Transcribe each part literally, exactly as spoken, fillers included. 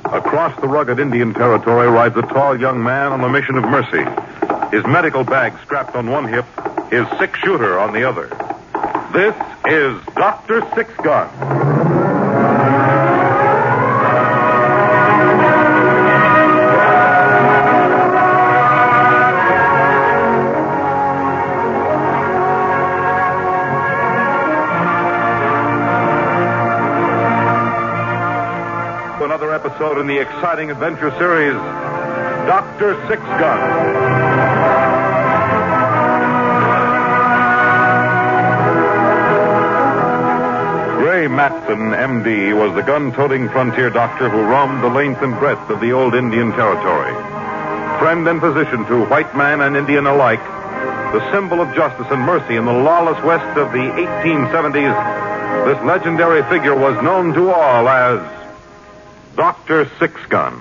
Across the rugged Indian territory rides a tall young man on a mission of mercy. His medical bag strapped on one hip, his six-shooter on the other. This is Doctor Six Gun. Another episode in the exciting adventure series, Doctor Six Gun. Ray Matson, M D, was the gun-toting frontier doctor who roamed the length and breadth of the old Indian territory. Friend and physician to white man and Indian alike, the symbol of justice and mercy in the lawless west of the eighteen seventies, this legendary figure was known to all as Doctor Six Gun.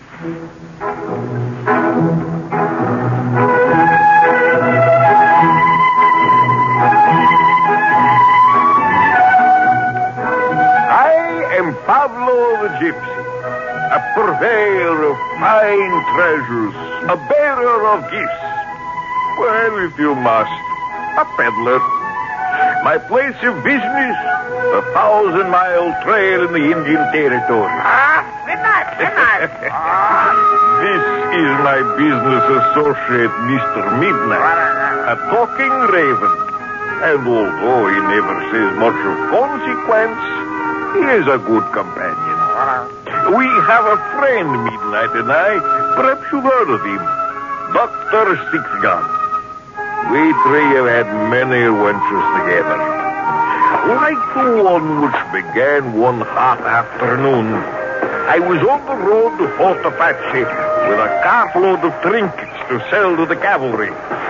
I am Pablo the Gypsy, a purveyor of fine treasures, a bearer of gifts. Well, if you must, a peddler. My place of business, a thousand-mile trail in the Indian territory. Ah, midnight, midnight. This is my business associate, Mister Midnight, a talking raven. And although he never says much of consequence, he is a good companion. We have a friend, Midnight and I. Perhaps you've heard of him. Doctor Six Gun. We three have had many adventures together. Like the one which began one hot afternoon, I was on the road to Fort Apache with a cartload of trinkets to sell to the cavalry.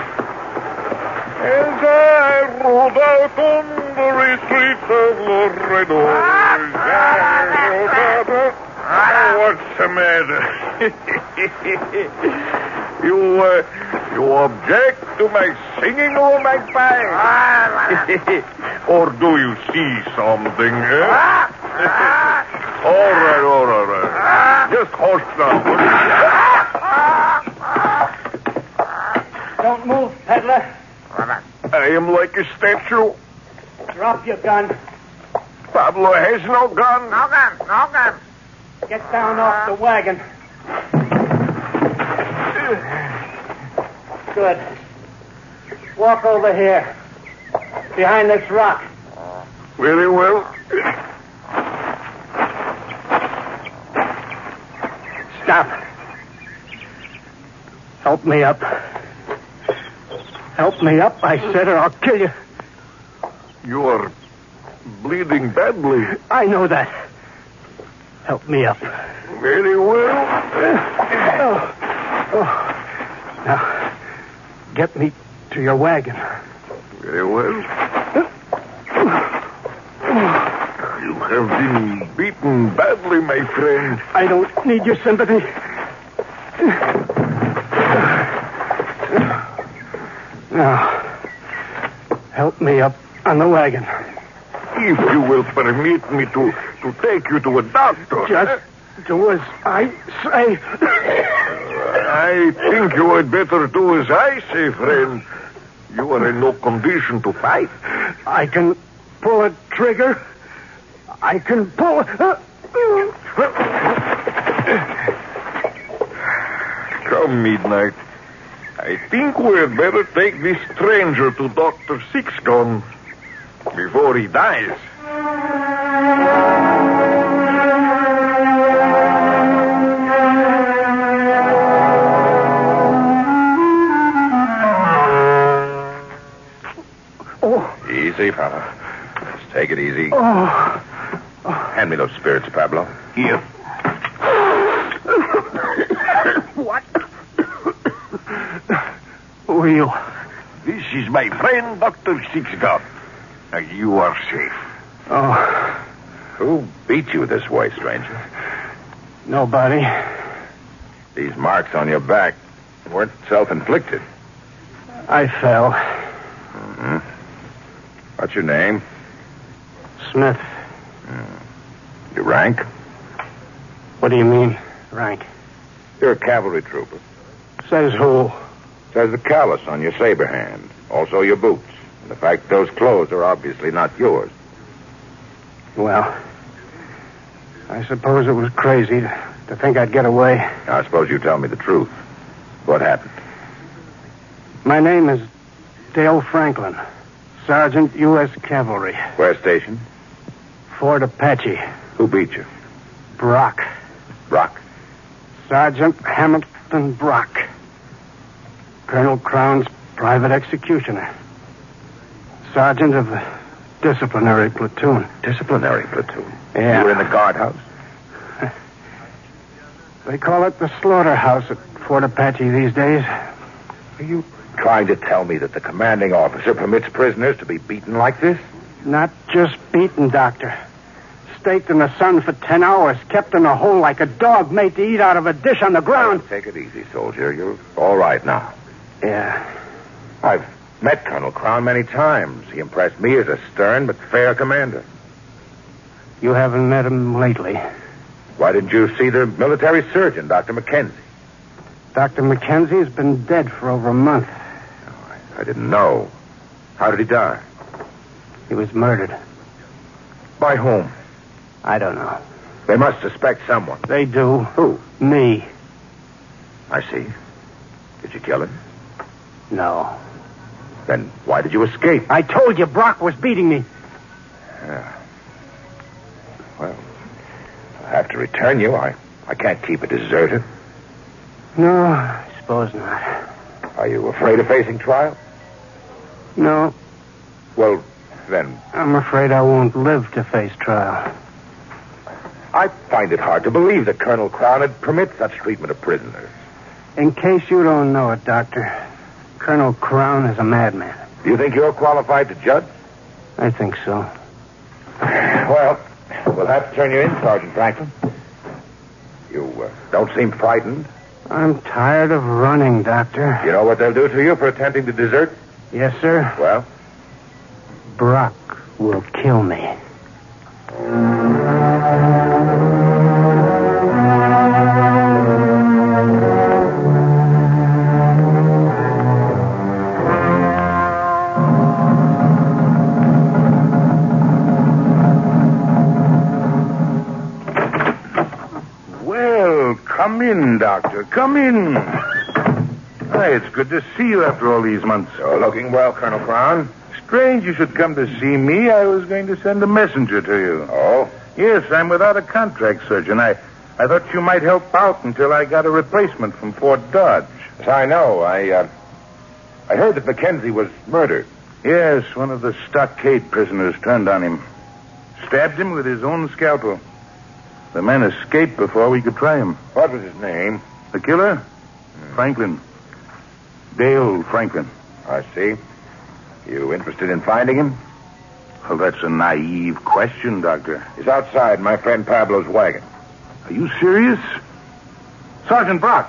As I rode out on the streets of Laredo, what's the matter? you, uh, you object to my singing, old magpie? Or do you see something, eh? all right, all right, all right. Just hush now. Don't move, peddler. I am like a statue. Drop your gun. Pablo has no gun. No gun, no gun. Get down off the wagon. Good. Walk over here. Behind this rock. Very well. Stop. Help me up. Help me up, I said, or I'll kill you. You are bleeding badly. I know that. Help me up. Very well. Oh. Oh. Now, get me to your wagon. Very well. You have been beaten badly, my friend. I don't need your sympathy. Now, help me up on the wagon. If you will permit me to, to take you to a doctor. Just do as I say. I think you had better do as I say, friend. You are in no condition to fight. I can pull a trigger. I can pull a... Come, Midnight. I think we had better take this stranger to Doctor Six Gun before he dies. Oh. Easy, fella. Just take it easy. Oh. Oh. Hand me those spirits, Pablo. Here. What? Who are you? This is my friend, Doctor Six Gun. Now, you are safe. Oh. Who beat you this way, stranger? Nobody. These marks on your back weren't self-inflicted. I fell. Mm-hmm. What's your name? Smith. Mm. Your rank? What do you mean? Rank. You're a cavalry trooper. Says who? Says the callus on your saber hand. Also your boots. And the fact those clothes are obviously not yours. Well, I suppose it was crazy to, to think I'd get away. Now, I suppose you tell me the truth. What happened? My name is Dale Franklin, Sergeant U S Cavalry. Where station? Fort Apache. Who beat you? Brock. Brock. Sergeant Hamilton Brock. Colonel Crown's private executioner. Sergeant of the disciplinary platoon. Disciplinary platoon? Yeah. You were in the guardhouse? They call it the slaughterhouse at Fort Apache these days. Are you trying to tell me that the commanding officer permits prisoners to be beaten like this? Not just beaten, Doctor. Staked in the sun for ten hours, kept in a hole like a dog made to eat out of a dish on the ground. Oh, take it easy, soldier. You're all right now. Yeah. I've met Colonel Crown many times. He impressed me as a stern but fair commander. You haven't met him lately. Why didn't you see the military surgeon, Doctor McKenzie? Doctor McKenzie's been dead for over a month. Oh, I, I didn't know. How did he die? He was murdered. By whom? I don't know. They must suspect someone. They do. Who? Me. I see. Did you kill him? No. Then why did you escape? I told you Brock was beating me. Yeah. Well, I'll have to return you. I, I can't keep it deserted. No, I suppose not. Are you afraid of facing trial? No. Well, then... I'm afraid I won't live to face trial. I find it hard to believe that Colonel Crown would permit such treatment of prisoners. In case you don't know it, Doctor, Colonel Crown is a madman. Do you think you're qualified to judge? I think so. Well, we'll have to turn you in, Sergeant Franklin. You uh, don't seem frightened. I'm tired of running, Doctor. You know what they'll do to you for attempting to desert? Yes, sir. Well? Brock will kill me. Well, come in, Doctor. Come in. Hey, it's good to see you after all these months. You're looking well, Colonel Crown. Strange you should come to see me. I was going to send a messenger to you. Oh? Yes, I'm without a contract, Surgeon. I, I thought you might help out until I got a replacement from Fort Dodge. Yes, I know. I, uh, I heard that McKenzie was murdered. Yes, one of the stockade prisoners turned on him. Stabbed him with his own scalpel. The man escaped before we could try him. What was his name? The killer? Hmm. Franklin. Dale Franklin. I see. You interested in finding him? Well, that's a naive question, Doctor. He's outside my friend Pablo's wagon. Are you serious? Sergeant Brock.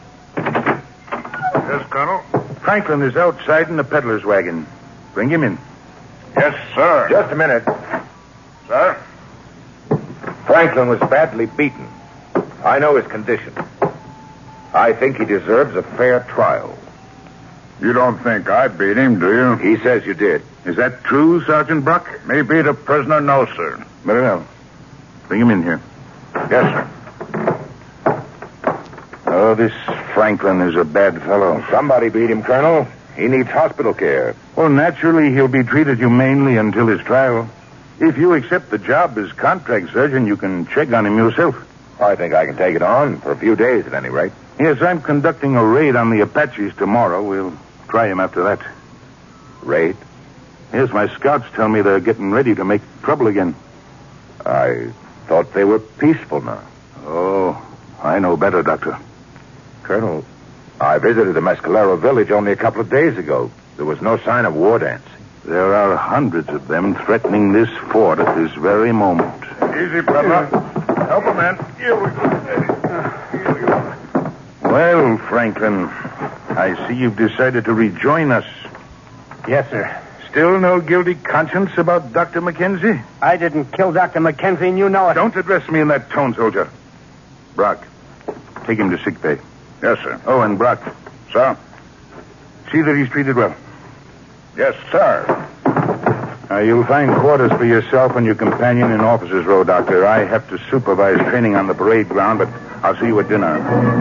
Yes, Colonel? Franklin is outside in the peddler's wagon. Bring him in. Yes, sir. Just a minute. Sir? Franklin was badly beaten. I know his condition. I think he deserves a fair trial. You don't think I beat him, do you? He says you did. Is that true, Sergeant Brock? Me beat a prisoner? No, sir. Very well. Bring him in here. Yes, sir. Oh, this Franklin is a bad fellow. Somebody beat him, Colonel. He needs hospital care. Well, naturally, he'll be treated humanely until his trial. If you accept the job as contract surgeon, you can check on him yourself. I think I can take it on for a few days at any rate. Yes, I'm conducting a raid on the Apaches tomorrow. We'll try him after that. Raid? Yes, my scouts tell me they're getting ready to make trouble again. I thought they were peaceful now. Oh, I know better, Doctor. Colonel, I visited the Mescalero village only a couple of days ago. There was no sign of war dancing. There are hundreds of them threatening this fort at this very moment. Easy, brother. Help him, man. Here we go. Here we go. Well, Franklin, I see you've decided to rejoin us. Yes, sir. Still no guilty conscience about Doctor McKenzie? I didn't kill Doctor McKenzie, and you know it. Don't address me in that tone, soldier. Brock, Take him to sick bay. Yes, sir. Oh, and Brock. Sir? See that he's treated well. Yes, sir. Uh, you'll find quarters for yourself and your companion in Officers' Row, Doctor. I have to supervise training on the parade ground, but I'll see you at dinner.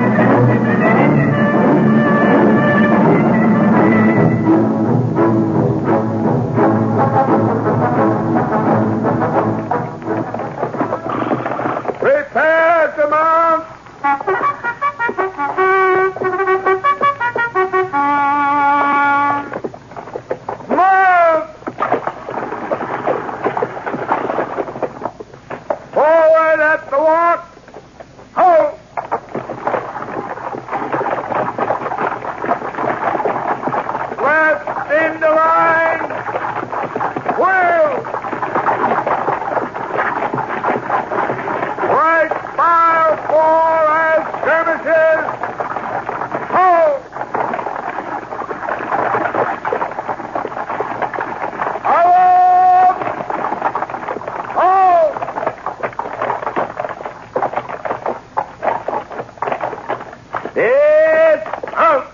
Prepare to mount! Mount! Forward at the walk! Hold! Left in the line! Wheel! Right file four as skirmishes! Hold! Hold! Hold! It's out!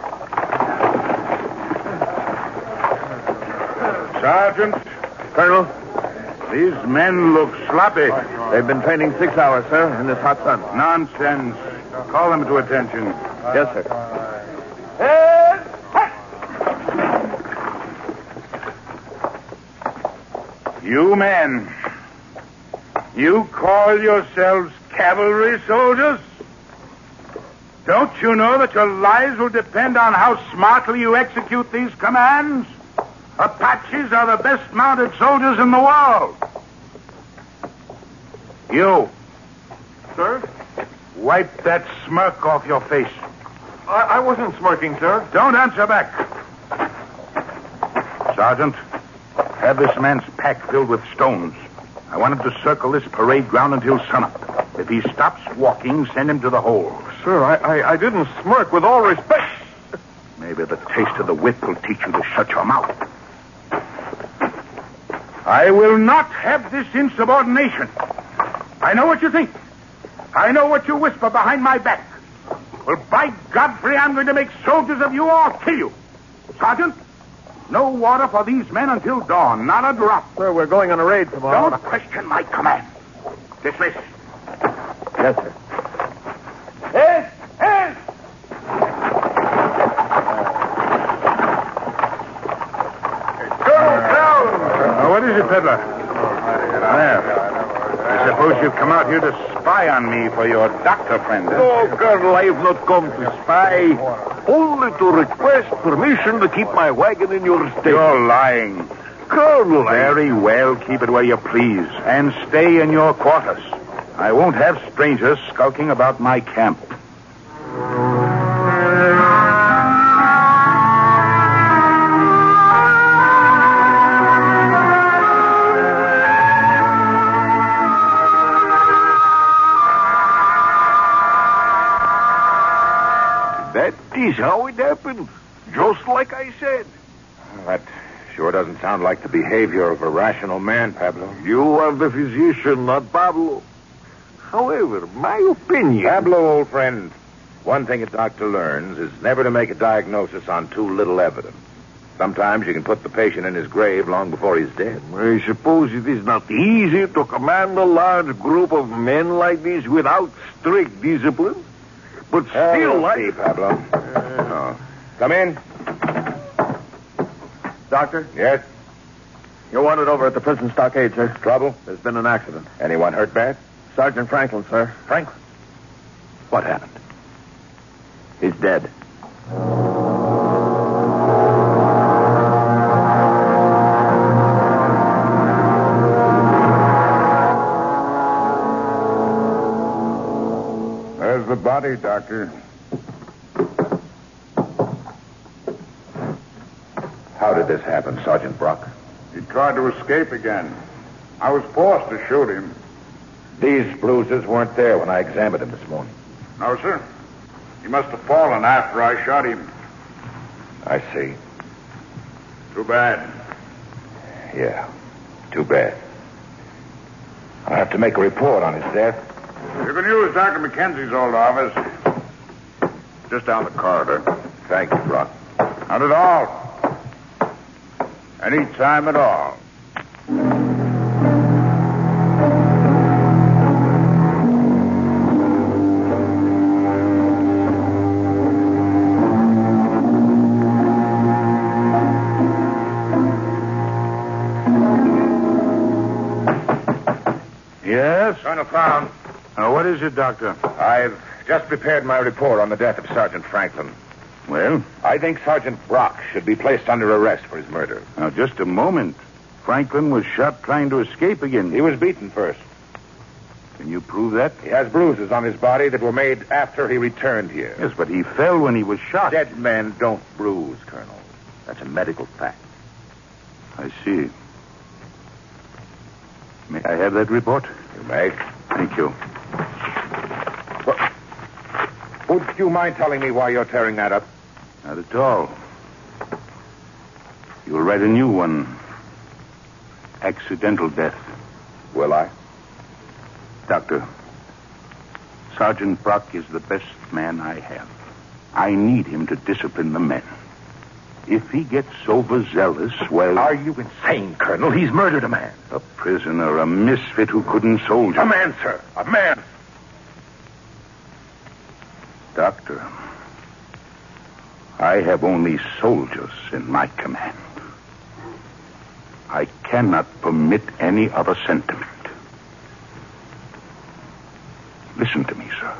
Sergeant. Colonel, These men look sloppy. they've been training six hours, sir, in this hot sun. Nonsense. Call them to attention. Yes, sir. You men, you call yourselves cavalry soldiers? Don't you know that your lives will depend on how smartly you execute these commands? Apaches are the best mounted soldiers in the world. You, Sir? wipe that smirk off your face. I, I wasn't smirking, sir. Don't answer back. Sergeant, have this man's pack filled with stones. I want him to circle this parade ground until sunup. If he stops walking, send him to the hole. Sir, I, I, I didn't smirk, with all respect. Maybe the taste of the whip will teach you to shut your mouth. I will not have this insubordination. I know what you think. I know what you whisper behind my back. Well, by Godfrey, I'm going to make soldiers of you or kill you. Sergeant, no water for these men until dawn. Not a drop. Sir, we're going on a raid tomorrow. Don't question my command. Dismiss. Yes, sir. Yes, yes. Uh, what is it, peddler? Well, I suppose you've come out here to spy on me for your doctor friend. Huh? No, Colonel, I have not come to spy. Only to request permission to keep my wagon in your state. You're lying. Colonel, I... Very well, keep it where you please. And stay in your quarters. I won't have strangers skulking about my camp. That is how it happened. Just like I said. That sure doesn't sound like the behavior of a rational man, Pablo. You are the physician, not Pablo. However, my opinion... Pablo, old friend, one thing a doctor learns is never to make a diagnosis on too little evidence. Sometimes you can put the patient in his grave long before he's dead. I suppose it is not easy to command a large group of men like this without strict discipline. But Uh, still, we'll I... see, Pablo. Oh. Come in. Doctor, Yes? you're wanted over at the prison stockade, sir. Trouble? There's been an accident. Anyone hurt bad? Sergeant Franklin, sir. Franklin? What happened? He's dead. There's the body, Doctor. How did this happen, Sergeant Brock? He tried to escape again. I was forced to shoot him. These bruises weren't there when I examined him this morning. No, sir. He must have fallen after I shot him. I see. Too bad. Yeah, too bad. I'll have to make a report on his death. You can use Doctor McKenzie's old office. Just down the corridor. Thank you, Brock. Not at all. Any time at all. Yes? Colonel Crown, Uh, what is it, Doctor? I've just prepared my report on the death of Sergeant Franklin. Well? I think Sergeant Brock should be placed under arrest for his murder. Now, just a moment. Franklin was shot trying to escape again. He was beaten first. Can you prove that? He has bruises on his body that were made after he returned here. Yes, but he fell when he was shot. Dead men don't bruise, Colonel. That's a medical fact. I see. May I have that report? You may. Thank you. Well, would you mind telling me why you're tearing that up? Not at all. You'll write a new one. Accidental death. Will I? Doctor, Sergeant Brock is the best man I have. I need him to discipline the men. If he gets overzealous, well... Are you insane, Colonel? He's murdered a man. A prisoner, a misfit who couldn't soldier. A man, sir. A man. Doctor, I have only soldiers in my command. I cannot permit any other sentiment. Listen to me, sir.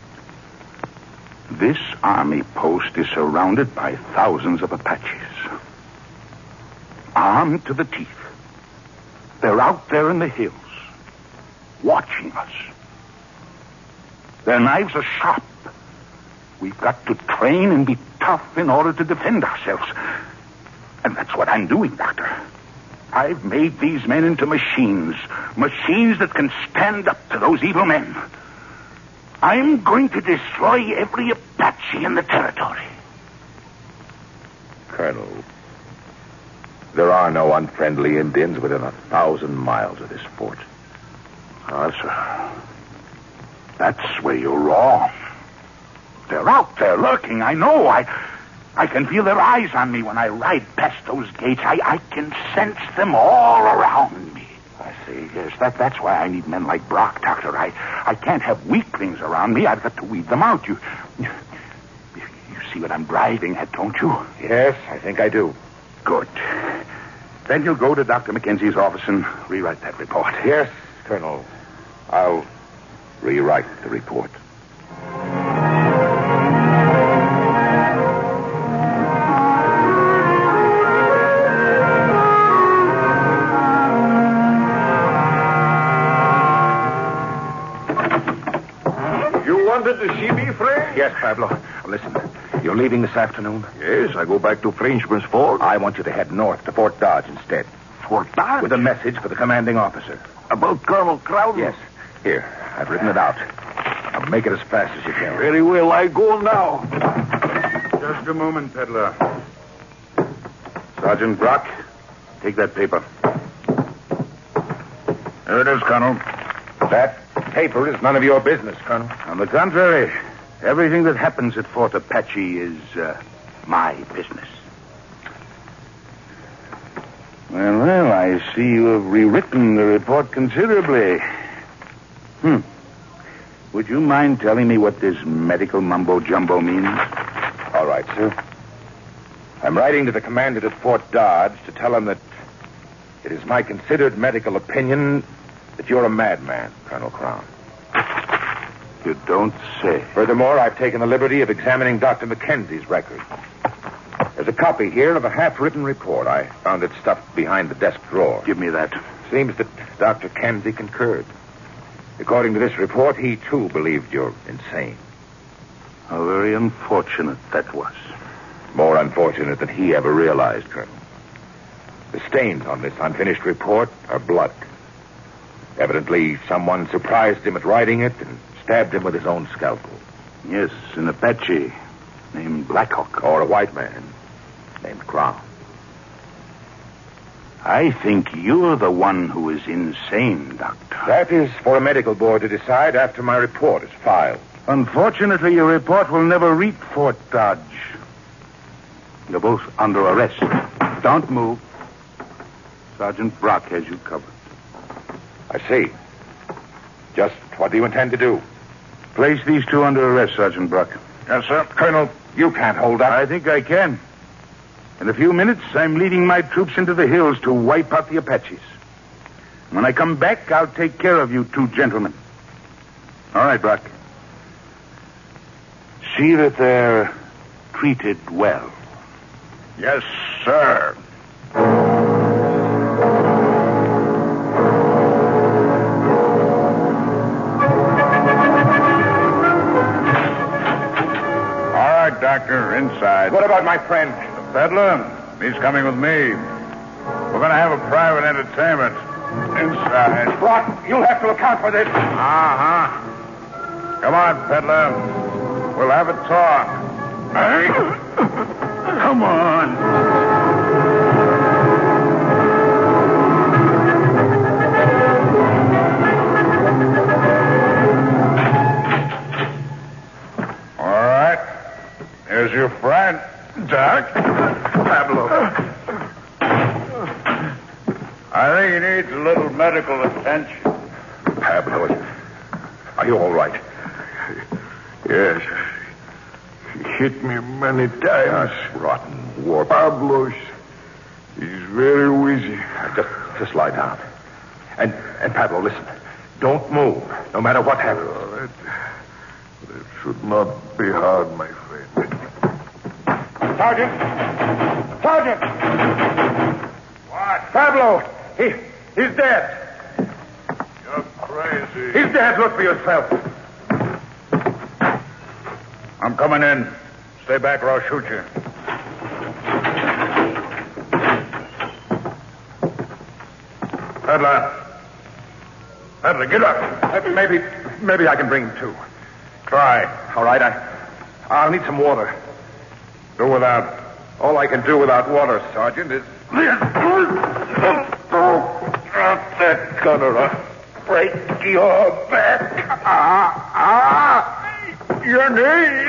This army post is surrounded by thousands of Apaches. Armed to the teeth. They're out there in the hills, watching us. Their knives are sharp. We've got to train and be tough in order to defend ourselves. And that's what I'm doing, Doctor. I've made these men into machines. Machines that can stand up to those evil men. I'm going to destroy every Apache in the territory. Colonel, there are no unfriendly Indians within a thousand miles of this fort. Ah, sir. That's where you're wrong. They're out there lurking, I know. I I can feel their eyes on me when I ride past those gates. I, I can sense them all around me. I see. Yes, that, that's why I need men like Brock, Doctor. I, I can't have weaklings around me. I've got to weed them out. You, you, you see what I'm driving at, don't you? Yes, I think I do. Good. Then you'll go to Doctor Mackenzie's office and rewrite that report. Yes, Colonel. I'll rewrite the report. Wanted to see me, friend? Yes, Pablo. Listen, you're leaving this afternoon? Yes, I go back to Frenchman's Ford. I want you to head north to Fort Dodge instead. Fort Dodge? With a message for the commanding officer. About Colonel Crowden? Yes. Here, I've written it out. Now make it as fast as you can. Very well, I go now. Just a moment, peddler. Sergeant Brock, take that paper. There it is, Colonel. That paper is none of your business, Colonel. On the contrary, everything that happens at Fort Apache is uh, my business. Well, well, I see you have rewritten the report considerably. Hmm. Would you mind telling me what this medical mumbo-jumbo means? All right, sir. I'm writing to the commandant at Fort Dodge to tell him that it is my considered medical opinion that you're a madman, Colonel Crown. You don't say. Furthermore, I've taken the liberty of examining Doctor Mackenzie's record. There's a copy here of a half-written report. I found it stuffed behind the desk drawer. Give me that. Seems that Doctor Mackenzie concurred. According to this report, he, too, believed you're insane. How very unfortunate that was. More unfortunate than he ever realized, Colonel. The stains on this unfinished report are blood. Evidently, someone surprised him at writing it and stabbed him with his own scalpel. Yes, an Apache named Blackhawk. Or a white man named Crown. I think you're the one who is insane, Doctor. That is for a medical board to decide after my report is filed. Unfortunately, your report will never reach Fort Dodge. You're both under arrest. Don't move. Sergeant Brock has you covered. I see. Just what do you intend to do? Place these two under arrest, Sergeant Brock. Yes, sir. Colonel, you can't hold up. I think I can. In a few minutes, I'm leading my troops into the hills to wipe out the Apaches. When I come back, I'll take care of you two gentlemen. All right, Brock. See that they're treated well. Yes, sir. Doctor, inside. What about my friend? The peddler? He's coming with me. We're going to have a private entertainment. Inside. Brock, you'll have to account for this. Uh-huh. Come on, peddler. We'll have a talk. Come on. Here's your friend, Doc. Pablo. I think he needs a little medical attention. Pablo, are you all right? Yes. He hit me many times. Rotten war. Pablo's. He's very wheezy. Just, just lie down. And, and Pablo, listen. Don't move, no matter what happens. Oh, that, that should not be hard, my friend. Sergeant! Sergeant! What? Pablo! He, he's dead. You're crazy. He's dead. Look for yourself. I'm coming in. Stay back or I'll shoot you. Peddler. Peddler, get up. Uh, maybe, maybe I can bring him to. Try. All right, I, I'll need some water. Do without. All I can do without water, Sergeant, is... Drop that gun or I'll break your back. Ah, ah! Your knee.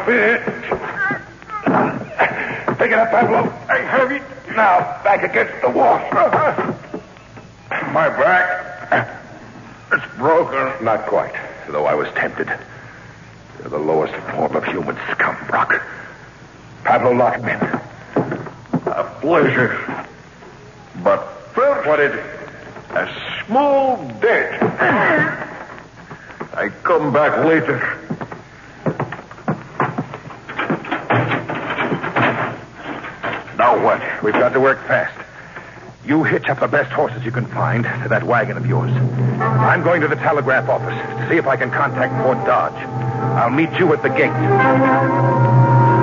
Pick it up, Pablo. I have it. Now, back against the wall. My back. It's broken. Not quite, though I was tempted. You're the lowest form of human scum, Brock. Pablo, lock him in. A pleasure. But first, What is it? a small debt. I come back later. Now what? We've got to work fast. You hitch up the best horses you can find to that wagon of yours. I'm going to the telegraph office to see if I can contact Fort Dodge. I'll meet you at the gate.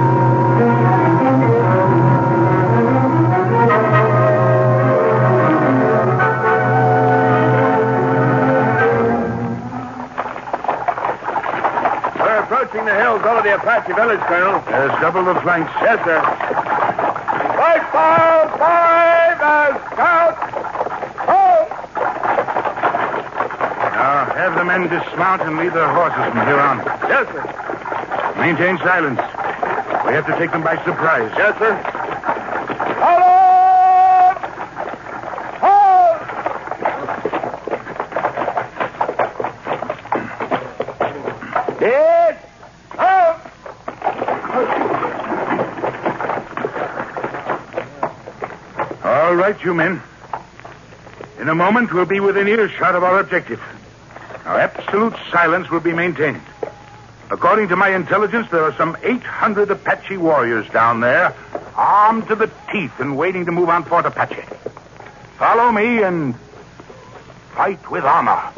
Approaching the hills over the Apache village, Colonel. There's double the flanks. Yes, sir. Right file, five, as scout. Halt! Now, have the men dismount and lead their horses from here on. Yes, sir. Maintain silence. We have to take them by surprise. Yes, sir. Hold on! Halt! Yes! Halt! All right, you men. In a moment, we'll be within earshot of our objective. Now, absolute silence will be maintained. According to my intelligence, there are some eight hundred Apache warriors down there, armed to the teeth and waiting to move on Fort Apache. Follow me and fight with honor.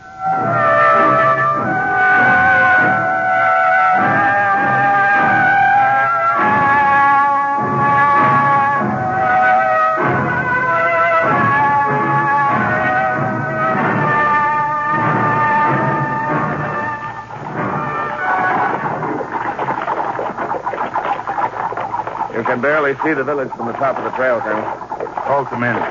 You can barely see the village from the top of the trail, Colonel. Halt the men.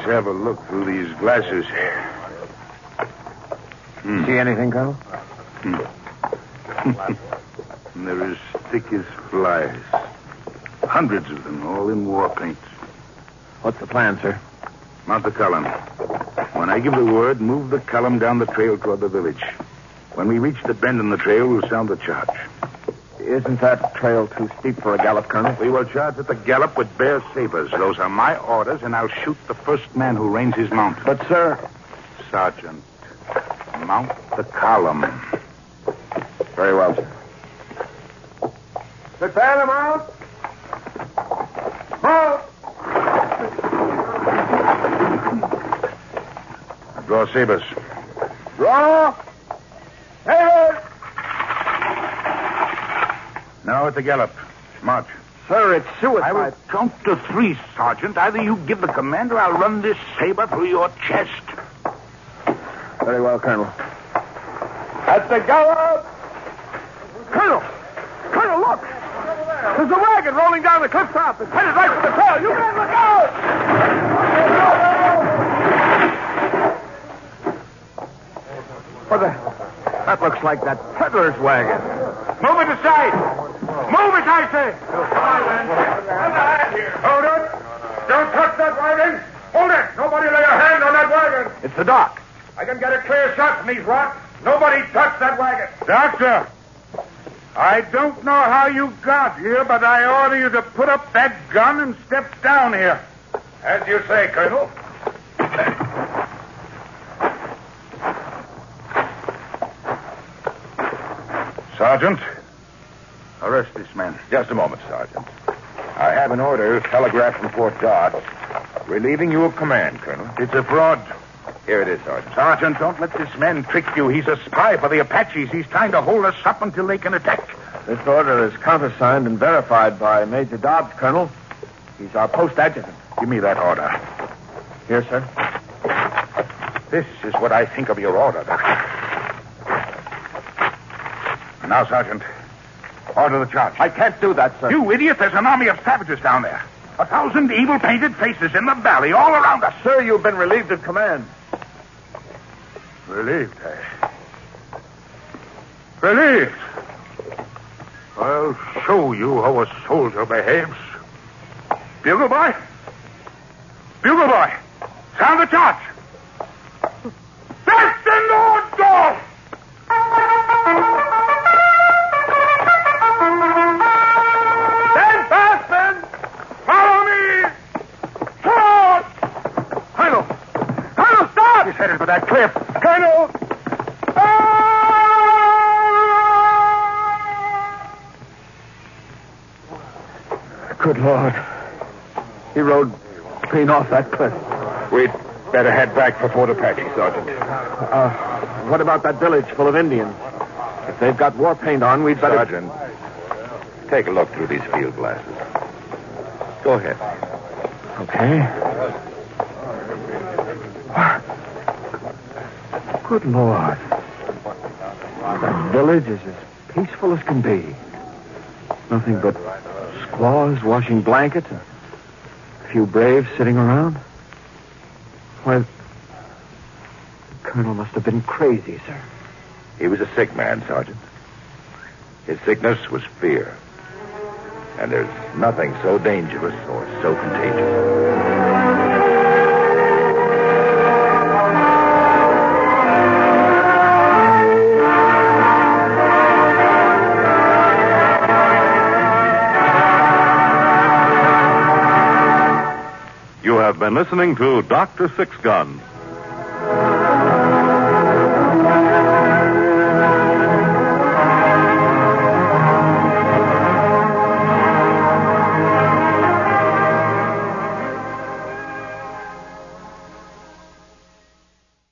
have a look through these glasses. Hmm. See anything, Colonel? Hmm. They're as thick as flies. Hundreds of them, all in war paint. What's the plan, sir? Mount the column. When I give the word, move the column down the trail toward the village. When we reach the bend in the trail, we'll sound the charge. Isn't that trail too steep for a gallop, Colonel? We will charge at the gallop with bare sabers. Those are my orders, and I'll shoot the first man who reins his mount. But, sir... Sergeant, mount the column. Very well, sir. Prepare them out. Move. Draw sabers. Draw. Sabers. Now at the gallop. March. Sir, it's suicide. I will count to three, Sergeant. Either you give the command or I'll run this saber through your chest. Very well, Colonel. At the gallop. Colonel! Colonel, look! There's a wagon rolling down the cliff top. It's headed right for the trail. You men look out! What the... That looks like that peddler's wagon. Move it aside! Move it, I say! Hold it! Don't touch that wagon! Hold it! Nobody lay a hand on that wagon! It's the doc. I can get a clear shot from these rocks. Nobody touch that wagon. Doctor, I don't know how you got here, but I order you to put up that gun and step down here. As you say, Colonel. Sergeant, arrest this man. Just a moment, Sergeant. I have an order telegraphed from Fort Dodge relieving you of command, Colonel. It's a fraud. Here it is, Sergeant. Sergeant, don't let this man trick you. He's a spy for the Apaches. He's trying to hold us up until they can attack. This order is countersigned and verified by Major Dobbs, Colonel. He's our post adjutant. Give me that order. Here, sir. This is what I think of your order, Doctor. Now, Sergeant, order the charge. I can't do that, sir. You idiot, there's an army of savages down there. A thousand evil-painted faces in the valley all around us. Sir, you've been relieved of command. Relieved, eh? Relieved. I'll show you how a soldier behaves. Bugle boy? Bugle boy, sound the charge. That's the Lord dog! Stand fast, men! Follow me! Forward! Colonel! Colonel, stop! He's headed for that cliff. Colonel! Good Lord. He rode clean off that cliff. We'd better head back for Fort Apache, Sergeant. Uh, what about that village full of Indians? If they've got war paint on, we'd better... Sergeant, take a look through these field glasses. Go ahead. Okay. Good Lord. That village is as peaceful as can be. Nothing but squaws washing blankets and a few braves sitting around. Why, the colonel must have been crazy, sir. He was a sick man, Sergeant. His sickness was fear. And there's nothing so dangerous or so contagious. You have been listening to Doctor Six Gun,